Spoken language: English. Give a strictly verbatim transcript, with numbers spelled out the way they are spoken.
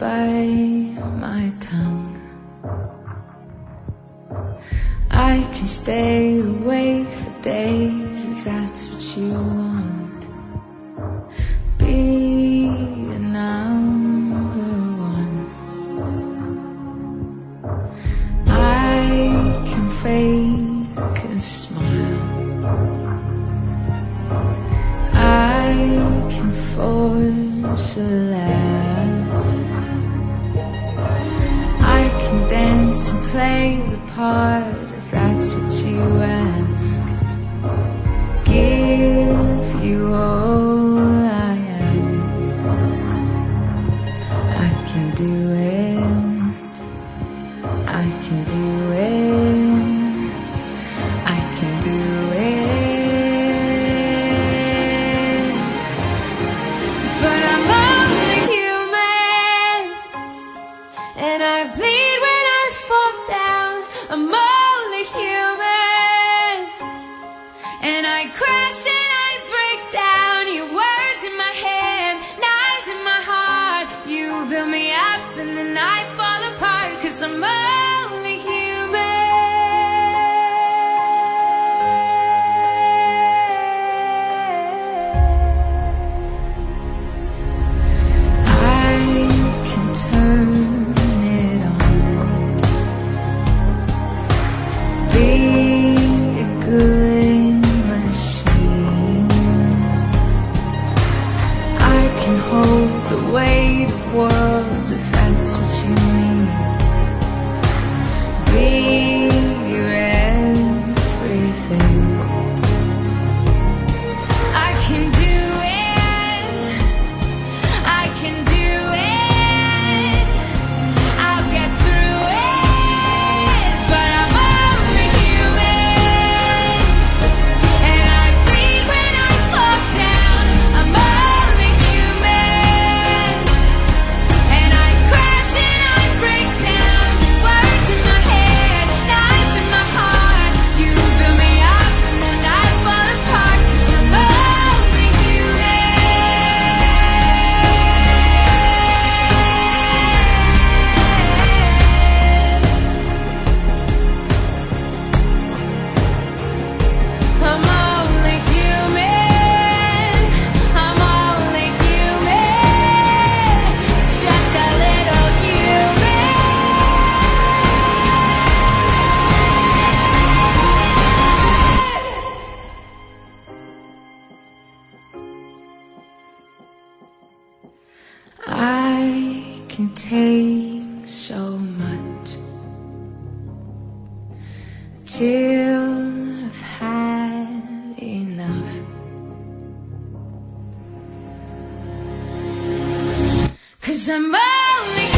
by my tongue. I can stay awake for days if that's what you want. Be a number one. I can fake a smile. I can force a laugh. I can dance and play the part if that's what you ask. Give you all I am. I can do it. I can do it. I can do it. But I'm only human, and I bleed when I fall down. I'm only human, and I crash and I break down. Your words in my head, knives in my heart. You build me up and then I fall apart, 'cause I'm only human. I can turn it on. Be a good machine. I can hold the weight of worlds if that's what you need. Be your everything. I can do it. I can do it. I'll get through it. But I'm only human, and I bleed when I fall down. I'm only human, and I crash and I break down. Words in my head, knives in my heart. You build me up and then I fall apart, 'cause I'm only human. I'm only human. I'm only human. Just a little human. I can take so much till I've had enough. 'Cause I'm only